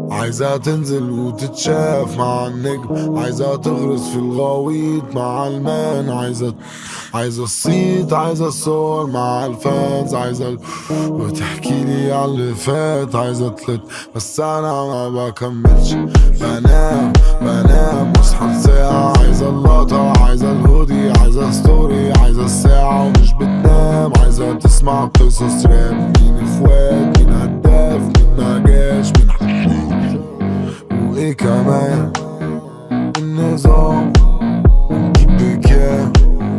عايزة تنزل وتتشاف مع النجم، عايزة تغرس في الغويط مع المان، عايزة الصيت، عايزة الصور مع الفانز، عايزة وتحكيلي على اللي فات، عايزة تلت بس انا ما بكملش. بنام واصحى ساعة، عايزة اللقطة، عايزة الهودي، عايزة ستوري، عايزة الساعة ومش بتنام، عايزة تسمع قصص راب، مين اخوات، مين هداف، مين ما جاش، مين حشيش وايه كمان النظام ونجيب بكام.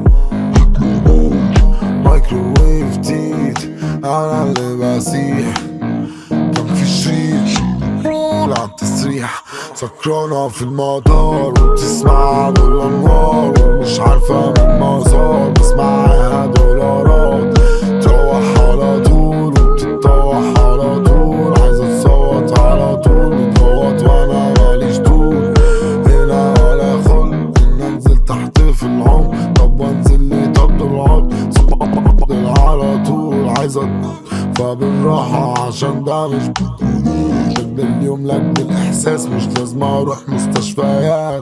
مايكروويف تيت انا اللي بسيح، كان في شريط رول على التسريح، سكرانة في المطار وبتسمع بالانوار ومش عارفة من مزار، بس معاها دولارات تروح على طول وبتتطوح على طول، عايزة تصوت على طول بتغوط وانا ماليش طول هنا ولا خلق ان انزل تحت في العمق، طب وانزل لي طب العمق على طول، عايزة فبالراحة عشان ده مش بدي اليوم لك بالاحساس، مش لازم اروح مستشفيات.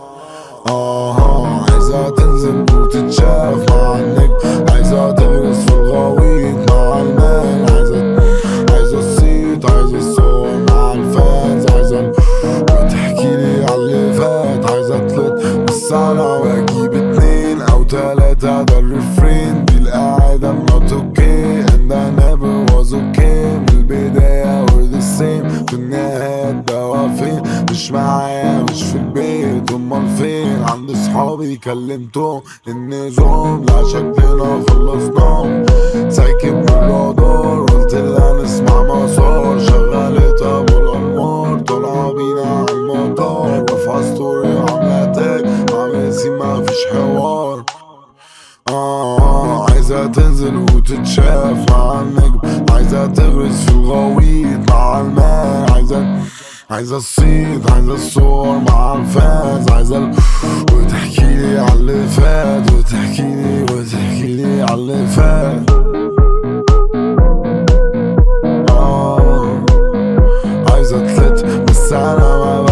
عايزة تنزل وتتشاف مع النجم، عايزة تغرس في الغويط مع المان، عايزة الصيت، عايزة الصور مع الفانز، عايزة وتحكيلي على اللي فات، عايزة تلت بس انا بجيب 2 أو 3 ده الريفرين، دي القاعدة not okay and I never was okay، من البداية we're the same، في النهاية الدوا فين، مش معايا مش في البيت، امال فين، عند صحابي كلمتهم النظام، لا شكلنا خلصناهم، سايكب بالرادار قلت لها نسمع مسار، شغلت ابو الانوار طالعة بينا على المطار، رافعة ستوري وعاملة تاج عامل سين مفيش حوار. عايزة تنزل وتتشاف مع النجم، عايزة تغرس في الغويط مع المان، عايزة الصيت، عايزة الصور مع الفانز، عايزة وتحكيلي على اللي فات، وتحكيلي على اللي فات. عايزة تلت بس انا ما